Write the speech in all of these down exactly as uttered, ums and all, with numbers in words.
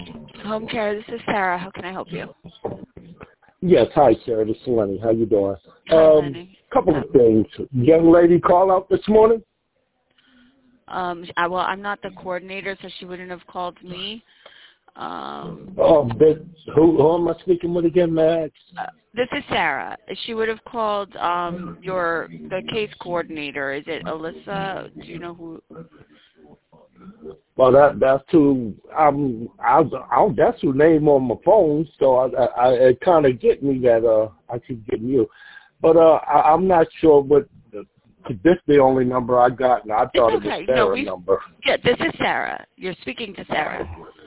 Home care, this is Sarah. How can I help you? Yes, hi, Sarah. This is Lenny. How you doing? Hi, Um, Lenny. couple of things. Young lady call out this morning? Um, I, well, I'm not the coordinator, so she wouldn't have called me. Um, Oh, but who, who am I speaking with again, Max? uh, this is Sarah. She would have called um, your the case coordinator. Is it Alyssa? Do you know who? Well, that that's who I'm. I, I that's who name on my phone. So I, I, I it kind of get me that uh I keep getting you, but uh I, I'm not sure what. This the only number I got, and I thought It's it was okay. No, Sarah's we. number. Yeah, this is Sarah. You're speaking to Sarah.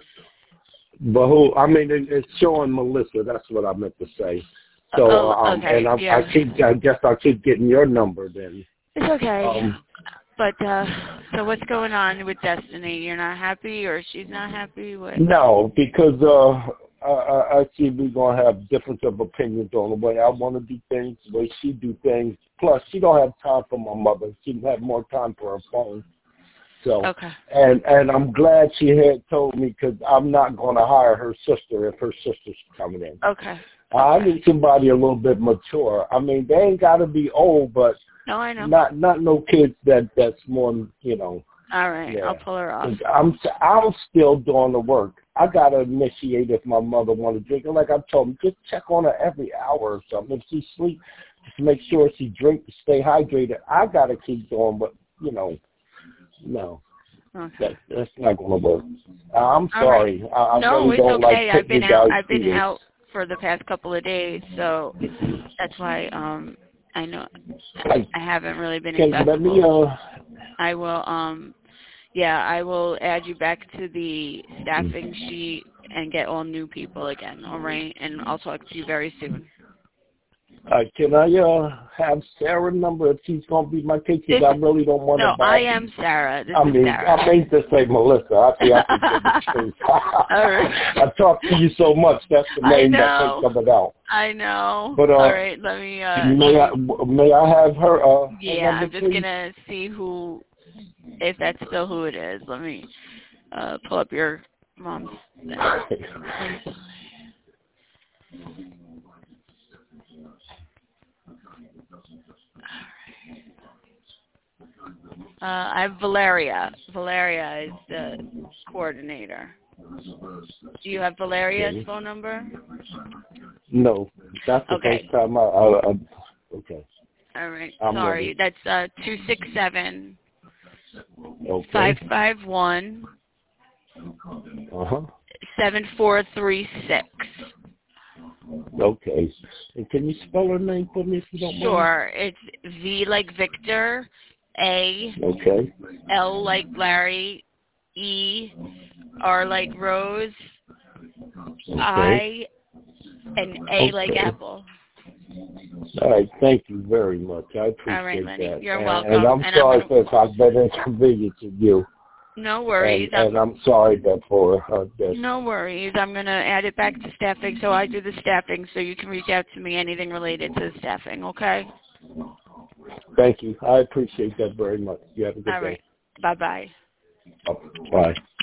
But who? I mean, it, it's showing Melissa. That's what I meant to say. So, Oh, um, okay. and I, Yeah. I keep. I guess I keep getting your number then. It's okay. Um, But uh so what's going on with Destiny? You're not happy, or she's not happy? What? no, because uh, I, I I see we're gonna have difference of opinions on the way I want to do things, the way she do things. Plus, she don't have time for my mother. She have more time for her phone. So, Okay. and and I'm glad she had told me because I'm not going to hire her sister if her sister's coming in. Okay. I Okay. need somebody a little bit mature. I mean, they ain't got to be old, but No, I know. not not no kids that that's more, you know. All right. Yeah. I'll pull her off. 'Cause I'm I'm still doing the work. I gotta initiate if my mother want to drink. And like I told them, just check on her every hour or something. If she sleep, just make sure she drink, stay hydrated. I gotta keep doing, but you know, no. Okay. That, that's not going to work. I'm All sorry. right. I, I No, really it's don't like okay. I've putting been you out. guys I've been through this. out for the past couple of days, so that's why um I know I, I haven't really been okay, let me, accessible. uh, I will um yeah, I will add you back to the staffing sheet and get all new people again, all right? And I'll talk to you very soon. uh, can I uh, have Sarah's number if she's going to be my case? Because This, I really don't want to no, I bother. am Sarah. This I is mean, Sarah. I meant to say Melissa. I see I can get the truth. All right. I talk to you so much. That's the I name that know. takes coming out. I know. But, uh, all right, let me, uh, may I, may I have her, uh, her yeah, number, I'm just please? going to see who, if that's still who it is. Let me uh, pull up your mom's. Uh, I have Valeria. Valeria is the coordinator. Do you have Valeria's Okay. phone number? No, that's the Okay. first time I, I, I okay. All right. I'm Sorry. ready. That's uh, two six seven, Okay. five five one, Uh-huh. seven four three six. Okay. And can you spell her name for me if you don't mind? Sure. It's V like Victor, A, Okay. L like Larry, E, R like Rose, Okay. I, and A Okay. like Apple. All right. Thank you very much. I appreciate All right, Lenny. that. You're and, welcome. and I'm And sorry I'm gonna, if I've been inconvenient to you. no worries. And, and I'm I'm sorry that for uh, this. no worries. I'm gonna add it back to staffing, so I do the staffing, so you can reach out to me anything related to the staffing. Okay. Thank you. I appreciate that very much. You have a good All day. right. Bye bye. Bye.